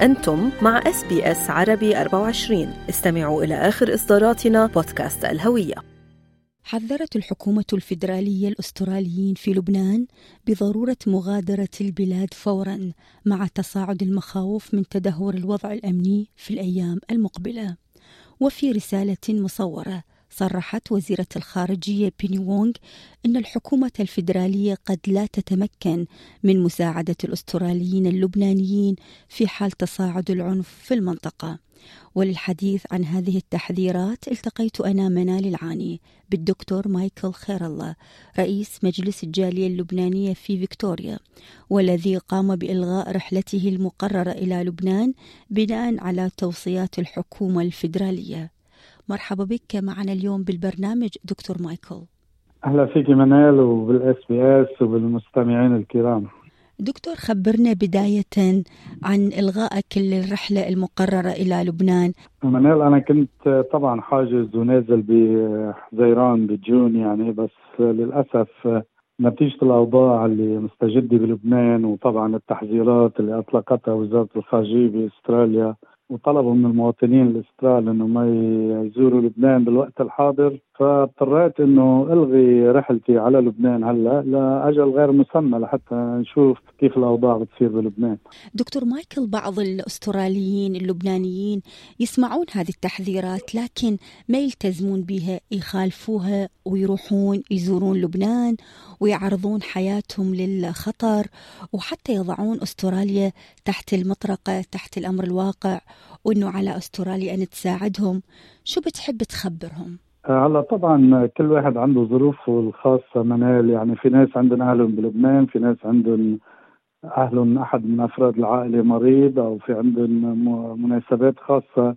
أنتم مع SBS عربي 24. استمعوا إلى آخر إصداراتنا بودكاست الهوية. حذرت الحكومة الفيدرالية الأستراليين في لبنان بضرورة مغادرة البلاد فوراً مع تصاعد المخاوف من تدهور الوضع الأمني في الأيام المقبلة. وفي رسالة مصورة صرحت وزيرة الخارجية بيني وونغ أن الحكومة الفيدرالية قد لا تتمكن من مساعدة الأستراليين اللبنانيين في حال تصاعد العنف في المنطقة. وللحديث عن هذه التحذيرات التقيت أنا منال العاني بالدكتور مايكل خير الله، رئيس مجلس الجالية اللبنانية في فيكتوريا، والذي قام بإلغاء رحلته المقررة إلى لبنان بناء على توصيات الحكومة الفيدرالية. مرحبا بك معنا اليوم بالبرنامج دكتور مايكل. أهلا فيك منال وبالاس بي اس وبالمستمعين الكرام. دكتور، خبرنا بداية عن إلغائك للرحلة المقررة إلى لبنان. منال، أنا كنت طبعا حاجز ونازل بحزيران بجون يعني، بس للأسف نتيجة الأوضاع اللي مستجدة بلبنان وطبعا التحذيرات اللي أطلقتها وزارة الخارجية بأستراليا وطلبوا من المواطنين الاسترال انه ما يزوروا لبنان بالوقت الحاضر، فاضطريت انه الغي رحلتي على لبنان هلا لاجل غير مسمى لحتى نشوف كيف الاوضاع بتصير بلبنان. دكتور مايكل، بعض الاستراليين اللبنانيين يسمعون هذه التحذيرات لكن ما يلتزمون بها، يخالفوها ويروحون يزورون لبنان ويعرضون حياتهم للخطر، وحتى يضعون استراليا تحت المطرقة، تحت الامر الواقع، وإنه على أستراليا أن تساعدهم. شو بتحب تخبرهم؟ هلا طبعا كل واحد عنده ظروفه الخاصة منال، يعني في ناس عندهم أهلهم بلبنان، في ناس عندهم أهلهم أحد من أفراد العائلة مريض أو في عندهم مناسبات خاصة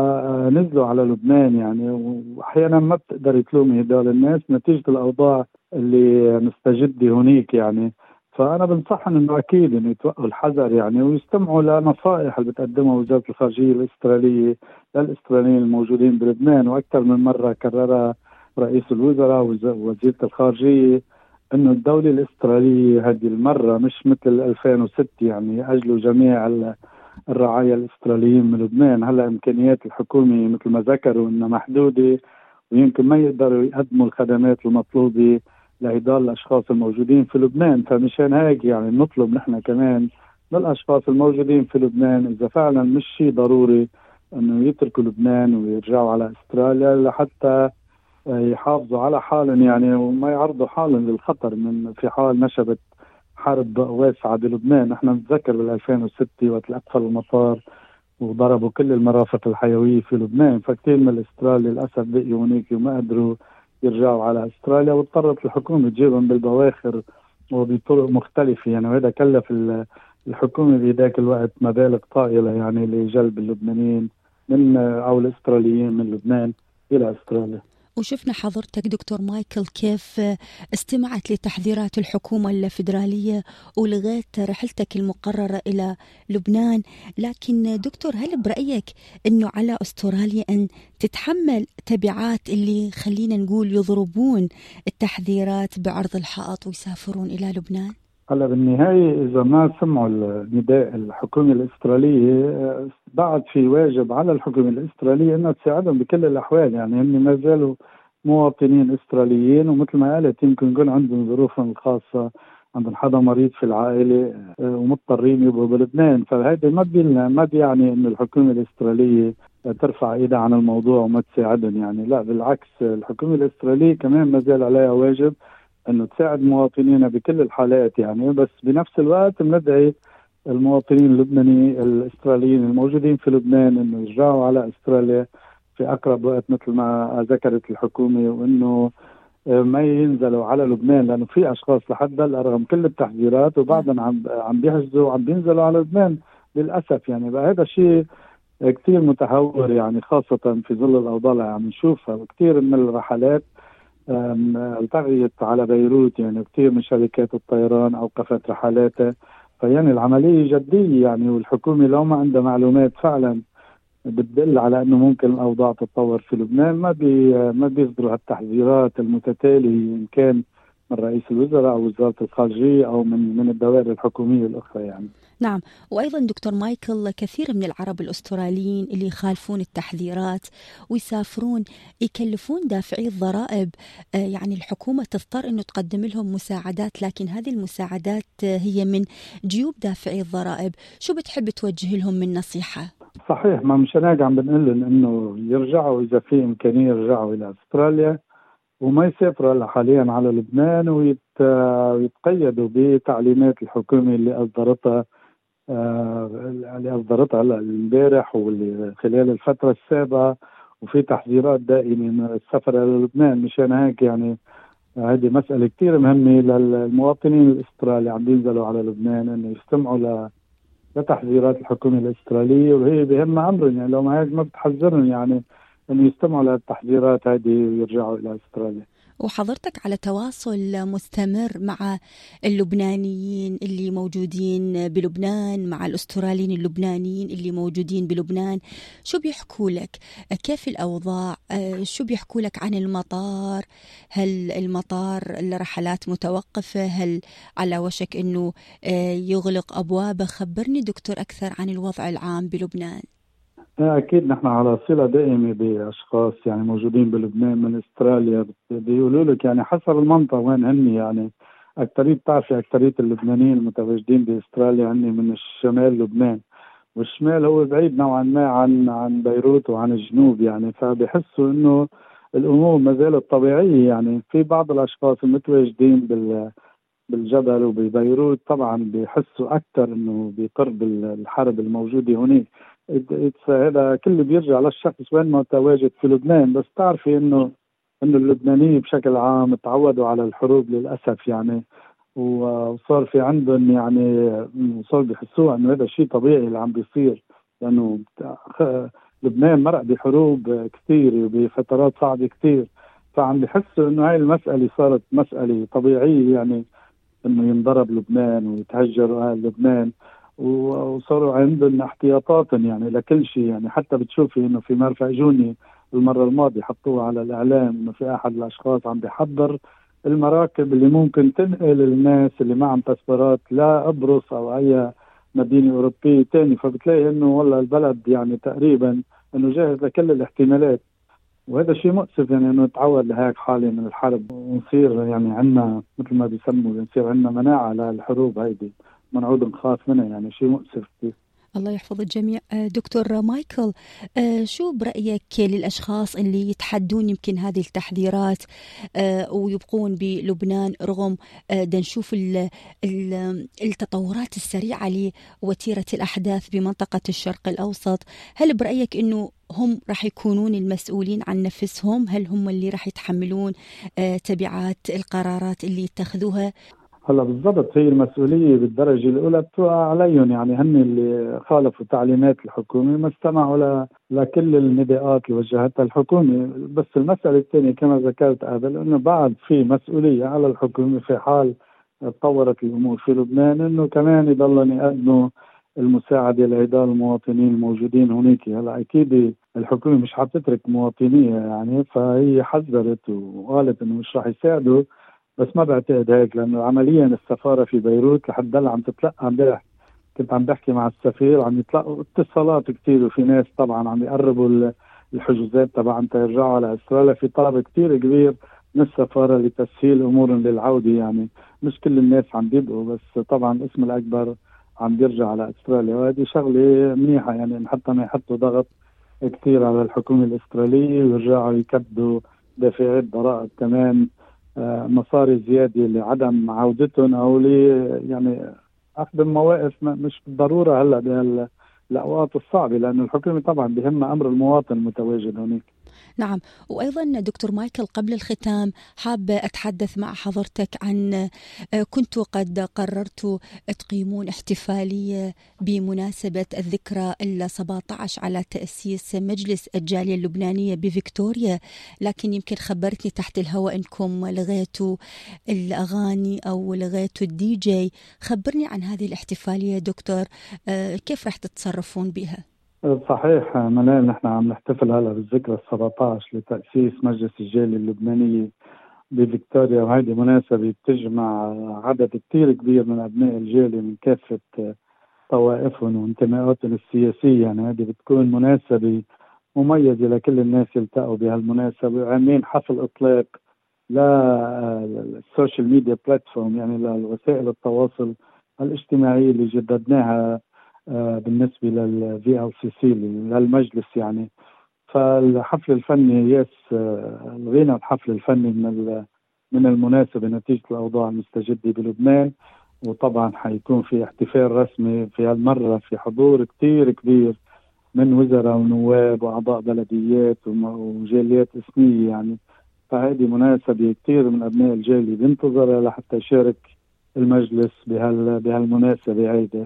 فنزلوا على لبنان يعني، وأحيانا ما بتقدر تلومي هدول الناس نتيجة الأوضاع اللي مستجدة هناك يعني. فأنا بنصحهم إنه أكيد إنه يتوقعوا الحذر يعني ويستمعوا لنصائح اللي بتقدمها وزارة الخارجية الأسترالية للأستراليين الموجودين بلبنان، وأكثر من مرة كررها رئيس الوزراء ووزيرة الخارجية إنه الدولة الأسترالية هذه المرة مش مثل 2006 يعني أجلوا جميع الرعايا الأستراليين من لبنان. هلا إمكانيات الحكومة مثل ما ذكروا إنها محدودة ويمكن ما يقدروا يقدموا الخدمات المطلوبة لهدول الأشخاص الموجودين في لبنان، فمشان هيك يعني نطلب نحن كمان للأشخاص الموجودين في لبنان إذا فعلا مش شيء ضروري أنه يتركوا لبنان ويرجعوا على أستراليا لحتى يحافظوا على حالهم يعني وما يعرضوا حالهم للخطر من في حال نشبت حرب واسعة بلبنان. نحن نتذكر بال 2006 وقت أقفلوا المطار وضربوا كل المرافق الحيوية في لبنان، فكتير من الأسترالي للأسف بقيوا هناك وما قدروا يرجعوا على أستراليا، واضطرت الحكومة تجيبهم بالبواخر وبطرق مختلفة يعني، وهذا كلف الحكومة بذاك الوقت مبالغ طائلة يعني لجلب اللبنانيين من أو الأستراليين من لبنان إلى أستراليا. وشفنا حضرتك دكتور مايكل كيف استمعت لتحذيرات الحكومة الفيدرالية ولغيت رحلتك المقررة إلى لبنان. لكن دكتور، هل برأيك أنه على أستراليا أن تتحمل تبعات اللي خلينا نقول يضربون التحذيرات بعرض الحائط ويسافرون إلى لبنان؟ هلا بالنهاية إذا ما سمعوا النداء الحكومة الأسترالية بعد في واجب على الحكومة الأسترالية أنها تساعدهم بكل الأحوال يعني، هم ما زالوا مواطنين أستراليين ومثل ما قالت يمكن يكون عندهم ظروفهم الخاصة، عندهم حدا مريض في العائلة ومضطرين يبقوا بلبنان، فهذا ما بيعني أن الحكومة الأسترالية ترفع إيدها عن الموضوع وما تساعدهم يعني، لا بالعكس، الحكومة الأسترالية كمان ما زال عليها واجب انه تساعد مواطنينا بكل الحالات يعني، بس بنفس الوقت بندعي المواطنين اللبنانيين الاستراليين الموجودين في لبنان انه يرجعوا على استراليا في اقرب وقت مثل ما ذكرت الحكومه، وانه ما ينزلوا على لبنان لانه في اشخاص لحد هلا رغم كل التحذيرات وبعدهم عم بيحجزوا وعم بينزلوا على لبنان للاسف يعني. بقى هذا شيء كثير متهور يعني، خاصه في ظل الاوضاع اللي عم نشوفها، وكثير من الرحلات التغيت على بيروت يعني، كثير من شركات الطيران أوقفت رحلاتها، فيعني العملية جدية يعني، والحكومة لو ما عندها معلومات فعلا بتدل على أنه ممكن الأوضاع تتطور في لبنان ما بيصدروا هالتحذيرات المتتالية إن كان رئيس الوزراء أو وزارة الخارجية أو من الدوائر الحكومية الأخرى يعني. نعم. وأيضا دكتور مايكل، كثير من العرب الأستراليين اللي يخالفون التحذيرات ويسافرون يكلفون دافعي الضرائب، يعني الحكومة تضطر أنه تقدم لهم مساعدات، لكن هذه المساعدات هي من جيوب دافعي الضرائب. شو بتحب توجه لهم من نصيحة؟ صحيح، ما مشان هيك عم بنقول إنه يرجعوا إذا في إمكانية يرجعوا إلى أستراليا وما يسافروا هلا حاليا على لبنان ويتقيدوا بتعليمات الحكومة اللي أصدرتها هلا امبارح واللي خلال الفترة السابقة، وفي تحذيرات دائمة من السفر إلى لبنان. مشان هيك يعني هذه مسألة كتير مهمة للمواطنين الأسترالي عم بينزلوا على لبنان إنه يستمعوا لتحذيرات الحكومة الأسترالية، وهي بهمها أمرهم يعني لو ما هيك ما بتحذرهم يعني إنه يستمعوا للتحذيرات هذه ويرجعوا إلى أستراليا. وحضرتك على تواصل مستمر مع اللبنانيين اللي موجودين بلبنان، مع الأستراليين اللبنانيين اللي موجودين بلبنان، شو بيحكوا لك؟ كيف الأوضاع؟ شو بيحكوا لك عن المطار؟ هل المطار الرحلات متوقفة؟ هل على وشك أنه يغلق أبوابه؟ خبرني دكتور أكثر عن الوضع العام بلبنان. أكيد نحن على صلة دائمة بأشخاص يعني موجودين بلبنان من أستراليا، بيقولوا لك يعني حسب المنطقة وين هن يعني أكثرية اللبنانيين المتواجدين بأستراليا هن من الشمال لبنان، والشمال هو بعيد نوعا ما عن بيروت وعن الجنوب يعني، فبيحسوا إنه الأمور ما زالت طبيعية. يعني في بعض الأشخاص المتواجدين بالجبل وببيروت طبعا بيحسوا أكثر إنه بقرب الحرب الموجودة هناك. هذا كله بيرجع للشخص وين ما تواجد في لبنان، بس تعرفي إنه اللبنانيين بشكل عام تعودوا على الحروب للأسف يعني، وصار في عندهم يعني صار بيحسوها إنه هذا شيء طبيعي اللي عم بيصير، لأنه لبنان مرق بحروب كثير وبفترات صعبة كثير، فعم بيحسوا إنه هاي المسألة صارت مسألة طبيعية يعني انه ينضرب لبنان ويتهجروا اهل لبنان، وصاروا عندهم احتياطات يعني لكل شيء يعني. حتى بتشوفي انه في مرفأ جوني المره الماضيه حطوه على الاعلام انه في احد الاشخاص عم بيحضر المراكب اللي ممكن تنقل الناس اللي معهم تذكارات لقبرص او اي مدينه اوروبيه ثاني، فبتلاقي انه والله البلد يعني تقريبا انه جاهز لكل الاحتمالات. وهذا شيء مؤسف يعني انه نتعود لهيك حالة من الحرب ونصير يعني عندنا مثل ما بيسموا نصير عندنا مناعة للحروب هيدي، منعود نخاف منها، يعني شيء مؤسف كثير. الله يحفظ الجميع. دكتور مايكل، شو برأيك للأشخاص اللي يتحدون يمكن هذه التحذيرات ويبقون بلبنان رغم نشوف التطورات السريعة لوتيرة الأحداث بمنطقة الشرق الأوسط؟ هل برأيك أنه هم راح يكونون المسؤولين عن نفسهم؟ هل هم اللي راح يتحملون تبعات القرارات اللي يتخذوها؟ هلا بالضبط، هي المسؤولية بالدرجة الأولى بتوقع عليهم، يعني هن اللي خالفوا تعليمات الحكومة، ما استمعوا لكل النداءات اللي وجهتها الحكومة. بس المسألة الثانية كما ذكرت قبل إنه بعد في مسؤولية على الحكومة في حال تطورت الأمور في لبنان إنه كمان يضلن يقدموا المساعدة لهدول المواطنين الموجودين هناك. هلا أكيد الحكومة مش حتترك مواطنيها يعني، فهي حذرت وقالت إنه مش راح يساعدوا، بس ما بعتقد هيك، لانه عمليا السفاره في بيروت لحد هلا عم تتلقى. امبارح كنت عم بحكي مع السفير، عم يتلقوا اتصالات كثير، وفي ناس طبعا عم يقربوا الحجوزات تبعهم تيرجعوا على استراليا. في طلب كثير كبير من السفاره لتسهيل امورهم للعوده، يعني مش كل الناس عم بيبقوا، بس طبعا الاسم الاكبر عم بيرجع على استراليا، وهذه شغله منيحه يعني حتى ما يحطوا ضغط كثير على الحكومه الاستراليه ويرجعوا يكبدوا دافعات ضرائب كمان مصاري زيادة لعدم عودتهم أو يعني أخذ مواقف مش بالضرورة هلا بالأوقات الصعبة، لأن الحكومة طبعا بهمها أمر المواطن المتواجد هناك. نعم. وأيضا دكتور مايكل، قبل الختام حابة أتحدث مع حضرتك عن كنتوا قد قررتوا تقيمون احتفالية بمناسبة الذكرى 17 على تأسيس مجلس الجالية اللبنانية بفيكتوريا، لكن يمكن خبرتني تحت الهواء أنكم لغيتوا الأغاني أو لغيتوا الدي جي. خبرني عن هذه الاحتفالية دكتور، كيف رح تتصرفون بها؟ صحيح منال، نحن عم نحتفل هلا بالذكرى 17 لتأسيس مجلس الجالية اللبنانية بفيكتوريا، وهذه مناسبة بتجمع عدد كتير كبير من أبناء الجالية من كافة طوائفهم وانتماءاتهم السياسية. يعني هذه بتكون مناسبة مميزة لكل الناس يلتقوا بهالمناسبة، وعاملين حفل إطلاق للسوشيال ميديا بلاتفورم، يعني لوسائل التواصل الاجتماعي اللي جددناها بالنسبة للVLCC للمجلس. يعني فالحفل الفني لغينا الحفل الفني من المناسبة نتيجة الأوضاع المستجدة بلبنان، وطبعا حيكون في احتفال رسمي في هالمرة في حضور كتير كبير من وزراء ونواب وأعضاء بلديات وجاليات إثنية. يعني فهذه مناسبة كتير من أبناء الجالية بينتظرها لحتى يشارك المجلس بهالمناسبة هيدا.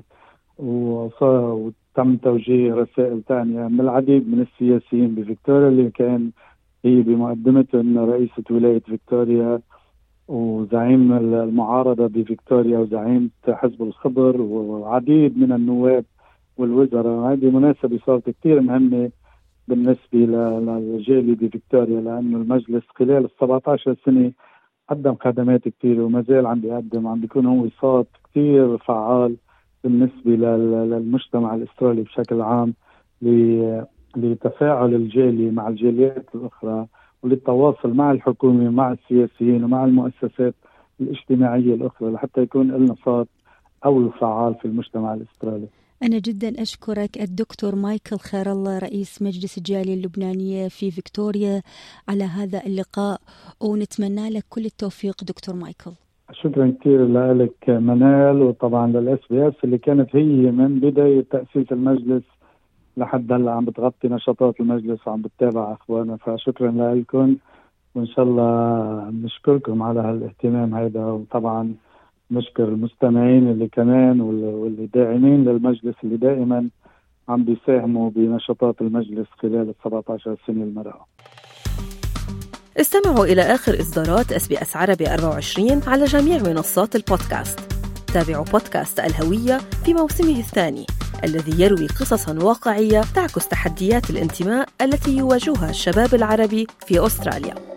وتم توجيه رسائل تانية من العديد من السياسيين بفيكتوريا اللي كان هي بمقدمتهم رئيسة ولاية فيكتوريا وزعيم المعارضة بفيكتوريا وزعيم حزب الخضر وعديد من النواب والوزراء. هذه مناسبة صارت كتير مهمة بالنسبة للجالية بفيكتوريا، لأنه المجلس خلال 17 سنة قدم خدمات كتير وما زال عم بيكون هو صوت كتير فعال بالنسبة للمجتمع الأسترالي بشكل عام لتفاعل الجالية مع الجاليات الأخرى وللتواصل مع الحكومة مع السياسيين ومع المؤسسات الاجتماعية الأخرى لحتى يكون لنا صوت أو فعال في المجتمع الأسترالي. أنا جدا أشكرك الدكتور مايكل خير الله رئيس مجلس الجالية اللبنانية في فيكتوريا على هذا اللقاء، ونتمنى لك كل التوفيق دكتور مايكل. شكرا كثير لك منال، وطبعا للSBS اللي كانت هي من بداية تأسيس المجلس لحد هلا عم بتغطي نشاطات المجلس وعم بتتابع أخبارنا، فشكرا لكم وإن شاء الله نشكركم على هالاهتمام هذا. وطبعا نشكر المستمعين اللي كمان واللي داعمين للمجلس اللي دائما عم بيساهموا بنشاطات المجلس خلال 17 سنة المرأة. استمعوا إلى آخر إصدارات SBS عربي 24 على جميع منصات البودكاست. تابعوا بودكاست الهوية في موسمه الثاني الذي يروي قصصاً واقعية تعكس تحديات الانتماء التي يواجهها الشباب العربي في أستراليا.